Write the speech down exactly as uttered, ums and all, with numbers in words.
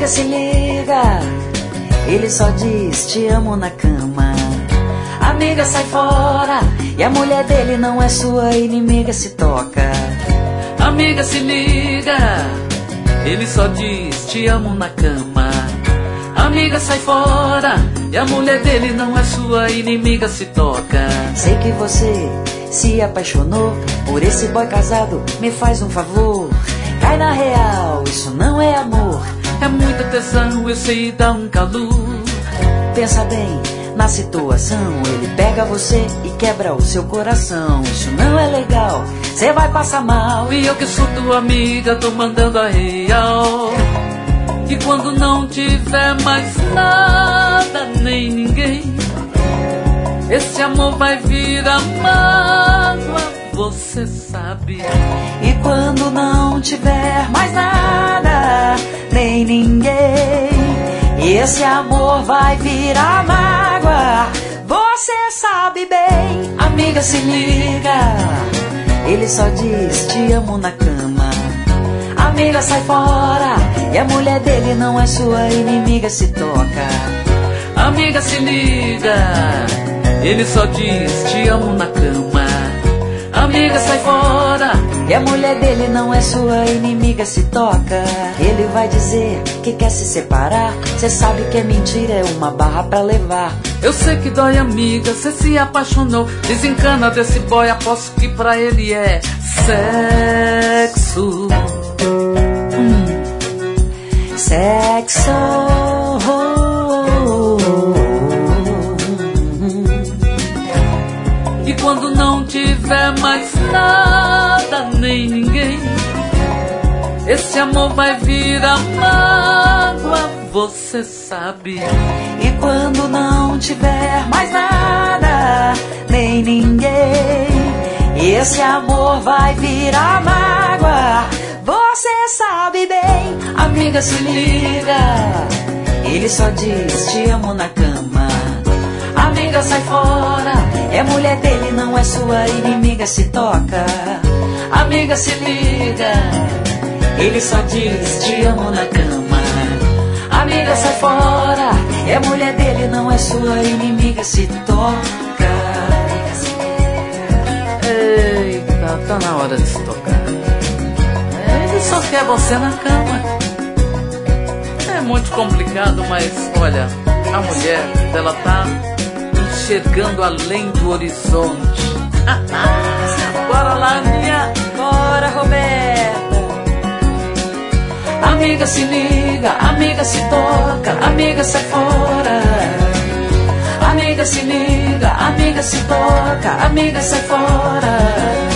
Amiga, se liga, ele só diz te amo na cama. Amiga, sai fora, e a mulher dele não é sua inimiga, se toca. Amiga, se liga, ele só diz te amo na cama. Amiga, sai fora, e a mulher dele não é sua inimiga, se toca. Sei que você se apaixonou por esse boy casado, me faz um favor. Cai na real, isso não é amor. É muita tesão, eu sei dar um calor. Pensa bem na situação, ele pega você e quebra o seu coração. Isso não é legal, cê vai passar mal. E eu que sou tua amiga, tô mandando a real. E quando não tiver mais nada, nem ninguém, esse amor vai virar mágoa, você sabe. E quando não tiver mais nada, nem ninguém, esse amor vai virar mágoa, você sabe bem. Amiga, se liga, ele só diz te amo na cama. Amiga, sai fora, e a mulher dele não é sua inimiga, se toca. Amiga, se liga, ele só diz te amo na cama. Amiga, sai fora, e a mulher dele não é sua inimiga, se toca. Ele vai dizer que quer se separar, cê sabe que é mentira, é uma barra pra levar. Eu sei que dói, amiga, cê se apaixonou. Desencana desse boy, aposto que pra ele é sexo. hum. Sexo. E quando não tiver mais nada, nem ninguém, esse amor vai virar mágoa, você sabe. E quando não tiver mais nada, nem ninguém, esse amor vai virar mágoa, você sabe bem. Amiga, se liga, ele só diz te amo na cama. Amiga, sai fora, é mulher dele, não é sua inimiga, se toca. Amiga, se liga, ele só diz te amo na cama. Amiga, sai fora, é mulher dele, não é sua inimiga, se toca. Eita, tá na hora de se tocar. Ele só quer você na cama. É muito complicado, mas olha, a mulher, ela tá enxergando além do horizonte. Bora lá, Aninha. Bora, Roberta. Amiga, se liga, amiga, se toca, amiga, sai fora. Amiga, se liga, amiga, se toca, amiga, sai fora.